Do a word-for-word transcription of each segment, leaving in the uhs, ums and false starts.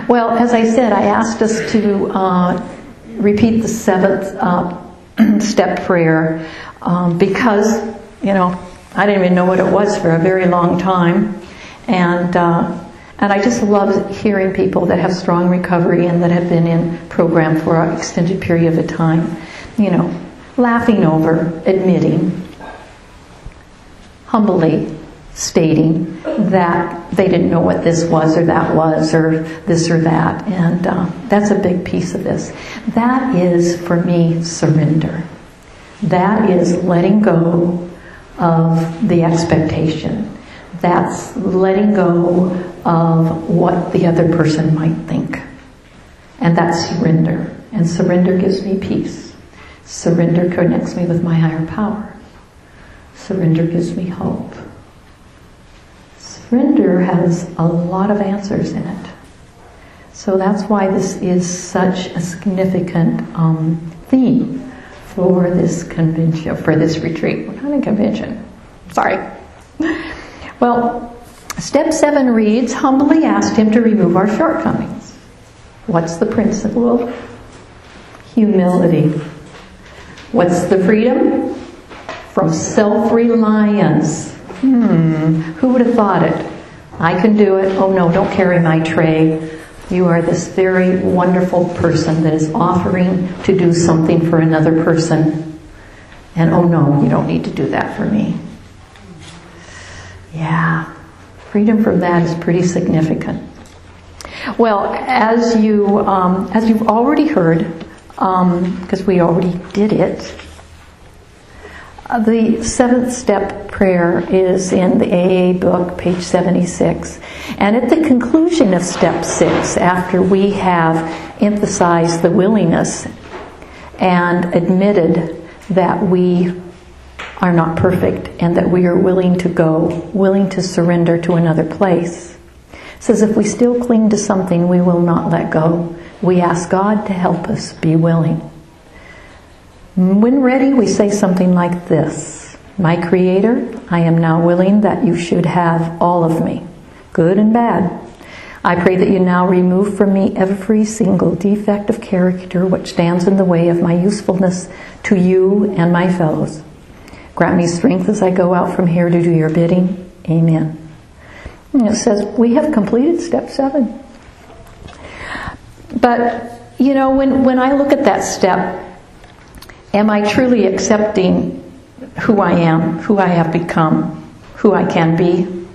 Well, as I said, I asked us to uh, repeat the seventh uh, step prayer um, because, you know, I didn't even know what it was for a very long time. And uh, and I just love hearing people that have strong recovery and that have been in program for an extended period of time, you know, laughing over, admitting, humbly stating that they didn't know what this was or that was or this or that. And uh, that's a big piece of this. That is, for me, surrender. That is letting go of the expectation. That's letting go of what the other person might think. And that's surrender. And surrender gives me peace. Surrender connects me with my higher power. Surrender gives me hope. Surrender has a lot of answers in it. So that's why this is such a significant um, theme for this convention, for this retreat. We're not a convention. Sorry. Well, step seven reads, humbly asked him to remove our shortcomings. What's the principle? Humility. What's the freedom? From self-reliance. Hmm, who would have thought it? I can do it. Oh no, don't carry my tray. You are this very wonderful person that is offering to do something for another person. And oh no, you don't need to do that for me. Yeah, freedom from that is pretty significant. Well, as you um, as you've already heard, because um, we already did it, uh, the seventh step prayer is in the A A book, page seventy-six. And at the conclusion of step six, after we have emphasized the willingness and admitted that we are not perfect and that we are willing to go, willing to surrender to another place, it says if we still cling to something, we will not let go. We ask God to help us be willing. When ready, we say something like this: My Creator, I am now willing that you should have all of me, good and bad. I pray that you now remove from me every single defect of character which stands in the way of my usefulness to you and my fellows. Grant me strength as I go out from here to do your bidding. Amen. And it says we have completed step seven. But, you know, when, when I look at that step, am I truly accepting who I am, who I have become, who I can be?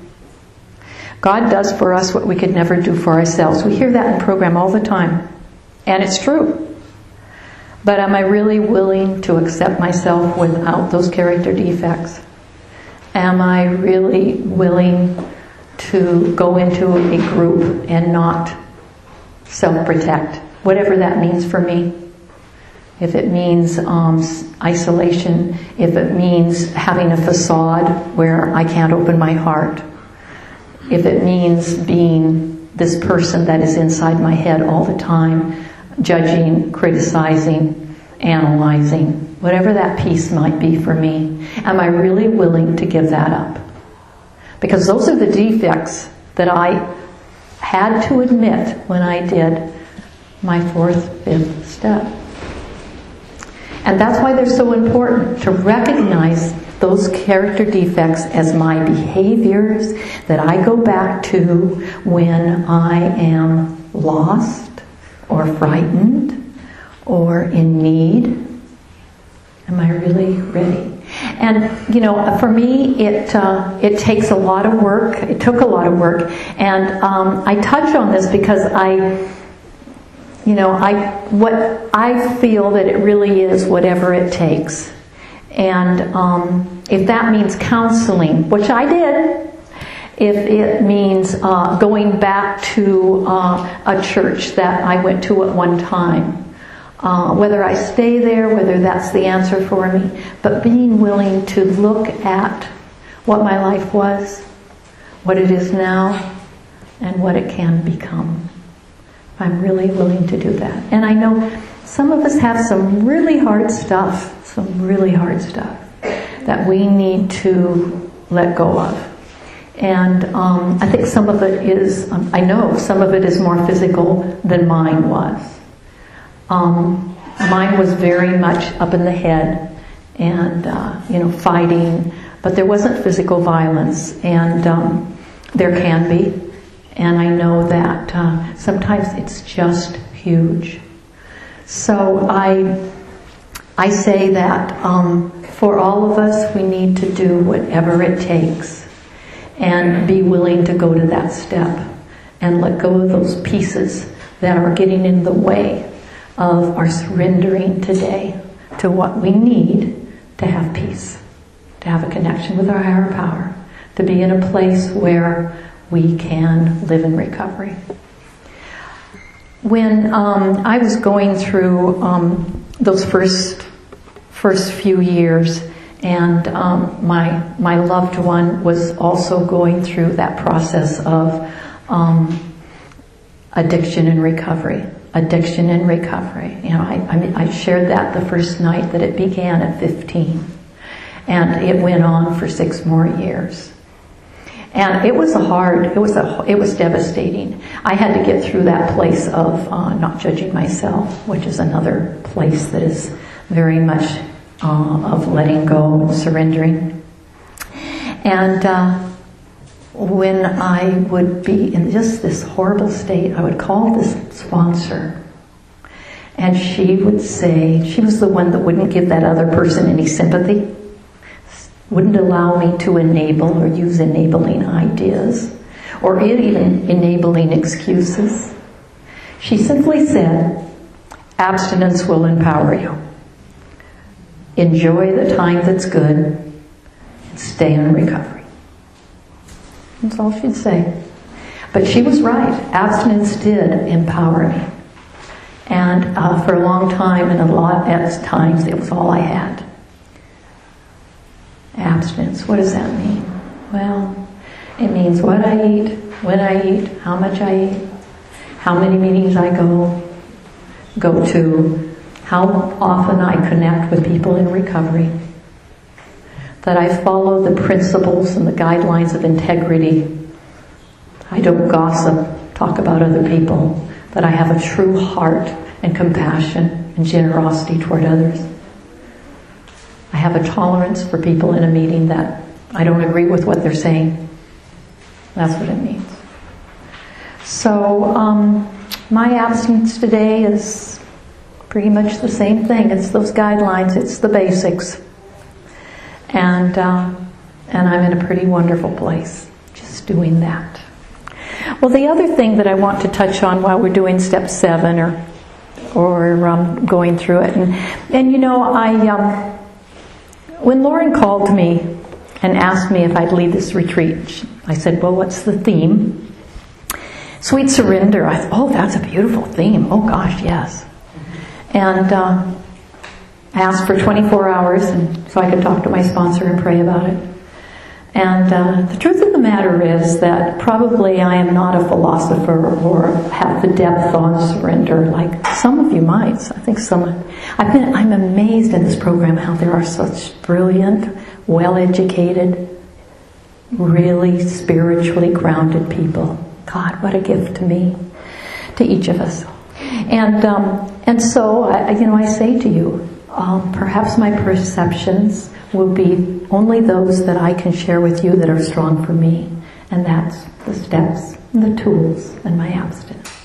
God does for us what we could never do for ourselves. We hear that in program all the time. And it's true. But am I really willing to accept myself without those character defects? Am I really willing to go into a group and not self-protect? Whatever that means for me. If it means um, isolation, if it means having a facade where I can't open my heart, if it means being this person that is inside my head all the time, judging, criticizing, analyzing, whatever that piece might be for me, am I really willing to give that up? Because those are the defects that I had to admit when I did my fourth, fifth step. And that's why they're so important, to recognize those character defects as my behaviors that I go back to when I am lost or frightened or in need. Am I really ready? And, you know, for me, it uh, it takes a lot of work. It took a lot of work. And um, I touch on this because I... You know, I what I feel that it really is whatever it takes. And um, if that means counseling, which I did, if it means uh, going back to uh, a church that I went to at one time, uh, whether I stay there, whether that's the answer for me, but being willing to look at what my life was, what it is now, and what it can become. I'm really willing to do that. And I know some of us have some really hard stuff, some really hard stuff that we need to let go of. And um, I think some of it is, um, I know some of it is more physical than mine was. Um, mine was very much up in the head and, uh, you know, fighting, but there wasn't physical violence, and um, there can be. And I know that uh, sometimes it's just huge. So I, I say that um, for all of us, we need to do whatever it takes and be willing to go to that step and let go of those pieces that are getting in the way of our surrendering today to what we need to have peace, to have a connection with our higher power, to be in a place where we can live in recovery. When um, I was going through um, those first first few years, and um, my my loved one was also going through that process of um, addiction and recovery. Addiction and recovery. You know, I, I, mean, I shared that the first night that it began at fifteen, and it went on for six more years. And it was a hard. It was a. It was devastating. I had to get through that place of uh, not judging myself, which is another place that is very much uh, of letting go and surrendering. And uh, when I would be in just this horrible state, I would call this sponsor, and she would say, she was the one that wouldn't give that other person any sympathy, wouldn't allow me to enable or use enabling ideas, or even enabling excuses. She simply said, abstinence will empower you. Enjoy the time that's good, and stay in recovery. That's all she'd say. But she was right. Abstinence did empower me. And uh, for a long time, and a lot of times, it was all I had. Abstinence, what does that mean? Well, it means what I eat, when I eat, how much I eat, how many meetings I go, go to, how often I connect with people in recovery, that I follow the principles and the guidelines of integrity. I don't gossip, talk about other people, that I have a true heart and compassion and generosity toward others. I have a tolerance for people in a meeting that I don't agree with what they're saying. That's what it means. So um, my abstinence today is pretty much the same thing. It's those guidelines. It's the basics. And uh, and I'm in a pretty wonderful place just doing that. Well, the other thing that I want to touch on while we're doing step seven or or um, going through it, and and you know, I um, when Lauren called me and asked me if I'd lead this retreat, I said, well, what's the theme? Sweet surrender. I thought, oh, that's a beautiful theme. Oh gosh, yes. And uh, I asked for twenty-four hours, and so I could talk to my sponsor and pray about it. And uh, the truth of the matter is that probably I am not a philosopher or have the depth on surrender like some of you might. I think some. I've been. I'm amazed in this program how there are such brilliant, well-educated, really spiritually grounded people. God, what a gift to me, to each of us. And um, and so I, you know, I say to you, um, perhaps my perceptions will be only those that I can share with you that are strong for me. And that's the steps, and the tools, and my abstinence.